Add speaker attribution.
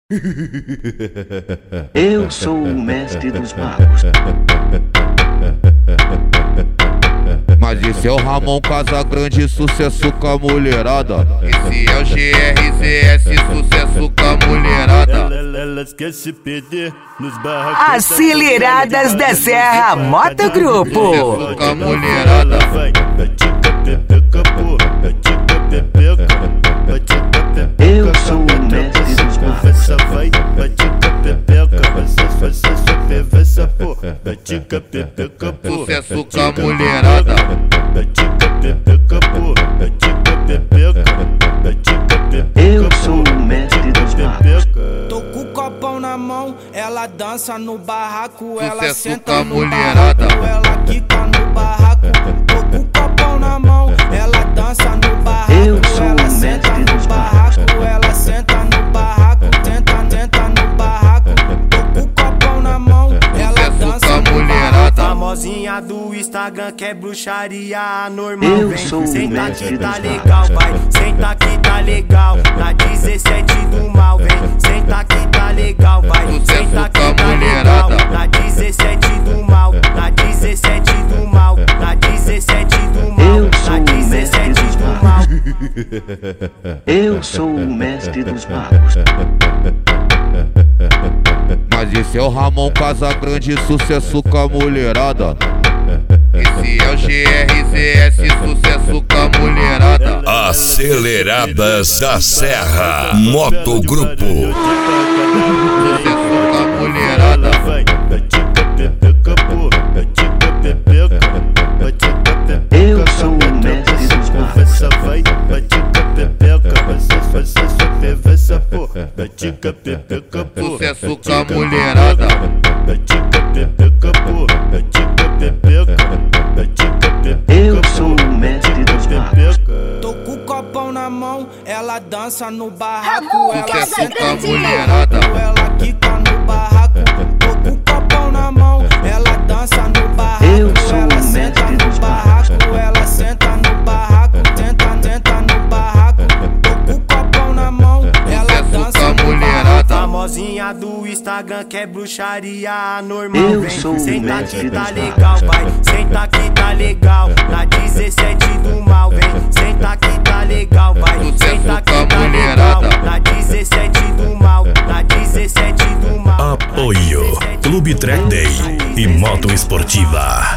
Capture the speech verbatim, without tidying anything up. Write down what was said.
Speaker 1: Eu sou o mestre dos magos.
Speaker 2: Mas esse é o Ramon Casagrande, sucesso com a mulherada. Esse é o G R Z S, sucesso com a mulherada.
Speaker 3: Elas querem se perder nos barracos.
Speaker 4: Aceleradas da Serra Moto Grupo.
Speaker 2: Sucesso com a mulherada.
Speaker 1: Eu sou o mestre dos magos.
Speaker 2: Sucesso com a mulherada.
Speaker 1: Eu sou o mestre dos magos.
Speaker 5: Tô com o copão na mão, ela dança no barraco, ela
Speaker 2: Sucesso
Speaker 5: senta
Speaker 2: com a
Speaker 5: no
Speaker 2: mulherada.
Speaker 5: barraco, ela quica no barraco. Tô com o copão na mão, ela dança no barraco,
Speaker 1: Eu sou
Speaker 5: ela
Speaker 1: o
Speaker 5: senta
Speaker 1: mestre
Speaker 5: no
Speaker 1: dos
Speaker 5: barraco, ela senta no barraco, tenta, tenta no barraco. Tô com o copão na mão, ela
Speaker 2: Sucesso
Speaker 5: dança
Speaker 2: com a
Speaker 5: no
Speaker 2: mulherada.
Speaker 5: barraco. Famosinha do Instagram que é bruxaria normal.
Speaker 1: Eu
Speaker 5: Vem,
Speaker 1: sou o
Speaker 5: senta
Speaker 1: mestre
Speaker 5: que tá
Speaker 1: dos
Speaker 5: legal,
Speaker 1: magos.
Speaker 5: vai, senta que tá legal. Na dezessete do mal, vem, senta que tá legal, vai,
Speaker 2: Sucesso
Speaker 5: senta
Speaker 2: com a
Speaker 5: que tá legal.
Speaker 2: mulherada.
Speaker 5: Na dezessete do mal, na dezessete do mal, na dezessete do mal,
Speaker 1: Eu sou
Speaker 5: na
Speaker 1: o mestre
Speaker 5: dezessete
Speaker 1: dos
Speaker 5: do
Speaker 1: magos.
Speaker 5: mal.
Speaker 1: Eu sou o mestre dos magos.
Speaker 2: Mas esse é o Ramon Casagrande, sucesso com a mulherada. Esse é o G R Z S, sucesso com a mulherada.
Speaker 6: Aceleradas da Serra Moto Grupo.
Speaker 2: Sucesso com a mulherada.
Speaker 1: Eu sou o mestre dos magos.
Speaker 2: Sucesso com a mulherada.
Speaker 1: Eu sou o mestre dos magos.
Speaker 5: Tô com o copão na mão, ela dança no barraco,
Speaker 4: Ramon
Speaker 5: ela
Speaker 2: Sucesso
Speaker 5: senta
Speaker 2: com a
Speaker 5: no
Speaker 2: mulherada.
Speaker 5: barraco, ela quica no barraco. Tô com o copão na mão, ela dança no barraco,
Speaker 1: Eu sou
Speaker 5: ela
Speaker 1: o
Speaker 5: senta
Speaker 1: mestre
Speaker 5: no
Speaker 1: dos
Speaker 5: barraco, ela senta no barraco, tenta, tenta no barraco. Tô com o copão na mão, ela
Speaker 2: Sucesso
Speaker 5: dança
Speaker 2: com a
Speaker 5: no
Speaker 2: mulherada.
Speaker 5: barraco. Famosinha do Instagram que é bruxaria normal.
Speaker 1: Eu
Speaker 5: Vem,
Speaker 1: sou o
Speaker 5: senta
Speaker 1: mestre
Speaker 5: que tá
Speaker 1: dos
Speaker 5: legal, vai, senta que tá legal. Na dezessete do mal, vem, senta que tá legal, vai,
Speaker 2: Sucesso
Speaker 5: senta
Speaker 2: com a
Speaker 5: que tá legal.
Speaker 2: mulherada.
Speaker 5: Na dezessete do mal, na dezessete do mal.
Speaker 6: Apoio Clube Track Day e Moto Esportiva.